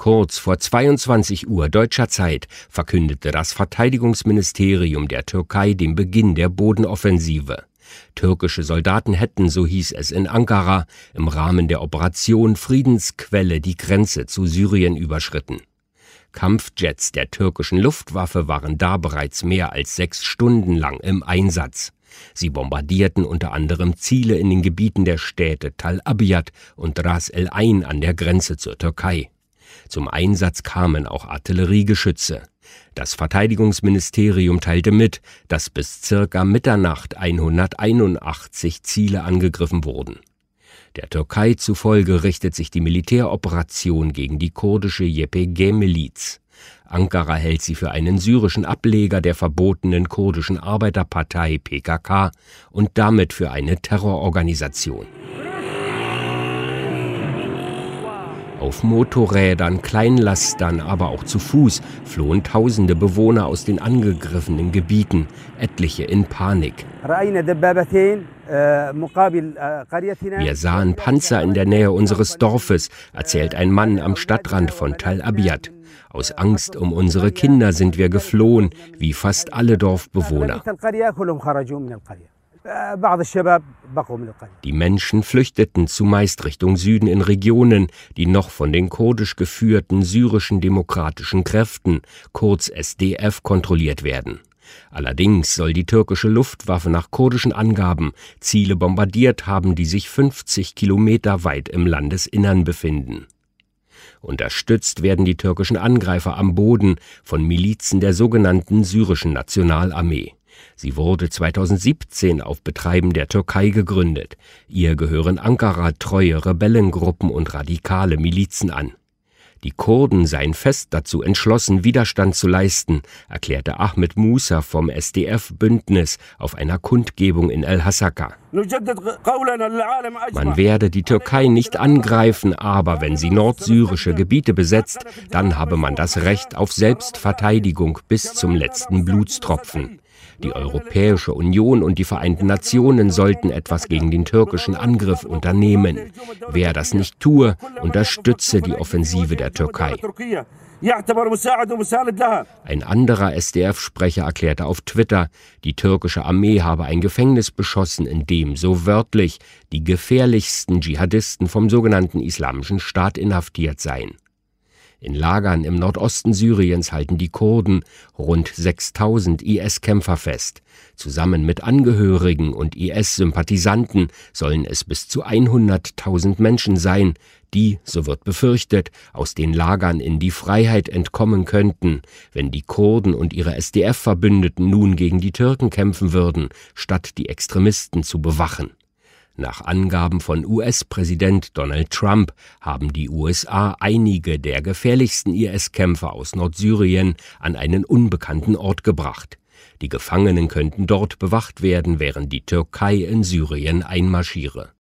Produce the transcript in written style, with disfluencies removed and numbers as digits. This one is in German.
Kurz vor 22 Uhr deutscher Zeit verkündete das Verteidigungsministerium der Türkei den Beginn der Bodenoffensive. Türkische Soldaten hätten, so hieß es in Ankara, im Rahmen der Operation Friedensquelle die Grenze zu Syrien überschritten. Kampfjets der türkischen Luftwaffe waren da bereits mehr als 6 Stunden lang im Einsatz. Sie bombardierten unter anderem Ziele in den Gebieten der Städte Tal Abyad und Ras El Ain an der Grenze zur Türkei. Zum Einsatz kamen auch Artilleriegeschütze. Das Verteidigungsministerium teilte mit, dass bis circa Mitternacht 181 Ziele angegriffen wurden. Der Türkei zufolge richtet sich die Militäroperation gegen die kurdische YPG-Miliz. Ankara hält sie für einen syrischen Ableger der verbotenen kurdischen Arbeiterpartei PKK und damit für eine Terrororganisation. Auf Motorrädern, Kleinlastern, aber auch zu Fuß flohen tausende Bewohner aus den angegriffenen Gebieten, etliche in Panik. Wir sahen Panzer in der Nähe unseres Dorfes, erzählt ein Mann am Stadtrand von Tal Abyad. Aus Angst um unsere Kinder sind wir geflohen, wie fast alle Dorfbewohner. Die Menschen flüchteten zumeist Richtung Süden in Regionen, die noch von den kurdisch geführten syrischen demokratischen Kräften, kurz SDF, kontrolliert werden. Allerdings soll die türkische Luftwaffe nach kurdischen Angaben Ziele bombardiert haben, die sich 50 Kilometer weit im Landesinnern befinden. Unterstützt werden die türkischen Angreifer am Boden von Milizen der sogenannten syrischen Nationalarmee. Sie wurde 2017 auf Betreiben der Türkei gegründet. Ihr gehören Ankara treue Rebellengruppen und radikale Milizen an. Die Kurden seien fest dazu entschlossen, Widerstand zu leisten, erklärte Ahmed Musa vom SDF-Bündnis auf einer Kundgebung in El-Hasaka. Man werde die Türkei nicht angreifen, aber wenn sie nordsyrische Gebiete besetzt, dann habe man das Recht auf Selbstverteidigung bis zum letzten Blutstropfen. Die Europäische Union und die Vereinten Nationen sollten etwas gegen den türkischen Angriff unternehmen. Wer das nicht tue, unterstütze die Offensive der Türkei. Ein anderer SDF-Sprecher erklärte auf Twitter, die türkische Armee habe ein Gefängnis beschossen, in dem, so wörtlich, die gefährlichsten Dschihadisten vom sogenannten Islamischen Staat inhaftiert seien. In Lagern im Nordosten Syriens halten die Kurden rund 6.000 IS-Kämpfer fest. Zusammen mit Angehörigen und IS-Sympathisanten sollen es bis zu 100.000 Menschen sein, die, so wird befürchtet, aus den Lagern in die Freiheit entkommen könnten, wenn die Kurden und ihre SDF-Verbündeten nun gegen die Türken kämpfen würden, statt die Extremisten zu bewachen. Nach Angaben von US-Präsident Donald Trump haben die USA einige der gefährlichsten IS-Kämpfer aus Nordsyrien an einen unbekannten Ort gebracht. Die Gefangenen könnten dort bewacht werden, während die Türkei in Syrien einmarschiere.